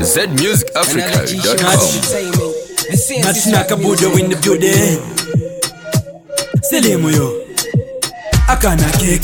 ZMusicAfrica.com. Natina Kabudo in the building. Selimu yo Akana cake.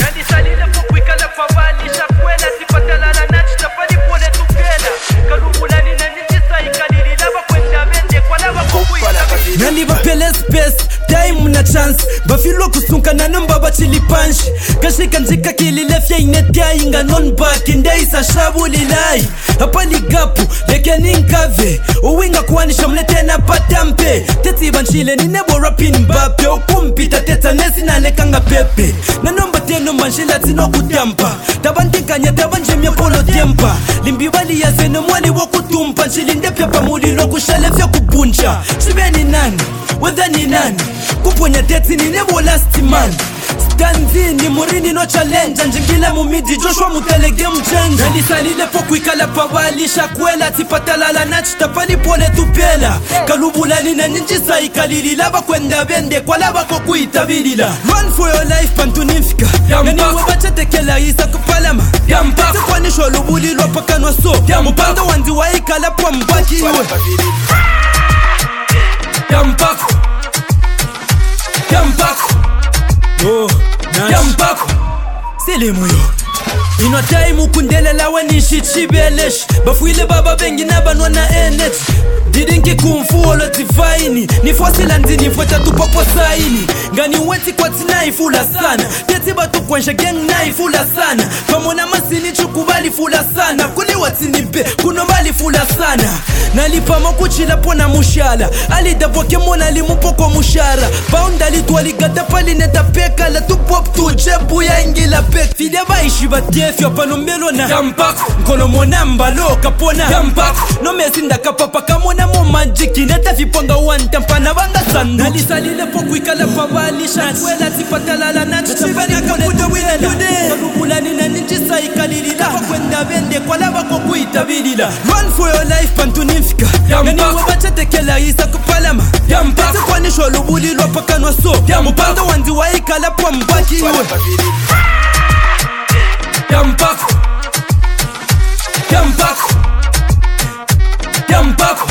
Nani bapele space, time na chance. Bafilo kusunka na numba bachili punch. Kashika njika kililefya inetia inga non back. Indei sa shabuli lai hapa ni gapu, leke ninkave uwinga kuwanisha mlete na patampe. Teti banchile ni nebo rapin mbape. Ukumpita teta nesi na lekanga pepe. Na nomba teno manjila tino kutampa. Tabantika nye tabanjemya polo tempa. Limbiwali ya zene mwali wakutumpa. Nchilinde pepa mulilo kushalefya kubuncha. Chibeni nani, whether ni nani. Kuponya teti ni nebo last man. Stanzini murini no challenge. Njingila mumidi Joshua mutelege mchenga. Nalisalile poku ikala pawalisha kwela. Tipatala la nachi tapani pole tupela. Kalubulani na ninjisa ikalili. Laba kwenda bende kwa laba koku itabilila. Run for your life pantunifika. Nani wabacha tekela isa kupalama. Tete kwa nisho lubuli lopaka no so. Mupanda wandi wa ikala po mbaki iwe. Yampako oh, nice. Yampako Selimu yo ino time kundele lawa nishi chibelesh. Bafuile baba bengi na banwa na enet. Didinki kumfu olo tifaini. Nifosila ndini fweta tupopo saini. Ngani weti kwa tina ifula sana. Teti batu kwensha gang na ifula sana. Pamona masini chukubali fula sana. Kuli watini be kunombali fula sana. Nalipa makuchila pona mushala. Alidaboke mona limupoko mushara. Pounda litwali gata pali neta peka. La tupop tu jebu ya ingila pek. Filia baishi batiefyo panombelo na Yampako. Nkono mona mbalo kapona Yampako. No mesinda kapapa kamona mo majiki. Neta viponga wantampana banga sanda. Nalisalile poku ikala pawalisha kwela. Tipatala la nachi tapani kabuda wina. Kalubulani na ninjisa ikalili. Laba kwenda bende kwa laba koku itabilila. Run for your life pantunifika. Nani wabacha tekela isa kupalama. Tete kwa nisho lubuli lopaka no so. Mupanda wandi wa ikala po mbaki iwe. Yampako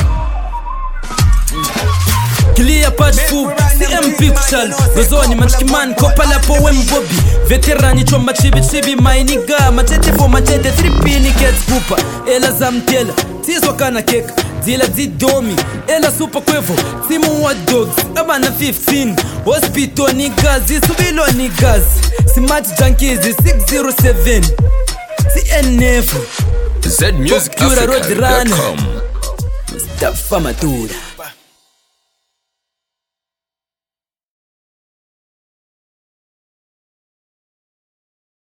Clear patch food, CMP kushal Rozoni manchikiman kopala po wembobi. Veterani chomba chibi mainiga. Machete fo machete 3P ni kets pupa. Ela zamtela, tizwa kana keka. Zila zidomi, ela super kwevo. Timu wa dogs, abana 15. Hospital niggas, subilo niggas. Smart junkies 607. CNF ZMusicAfrica.com. Mustafa Matura.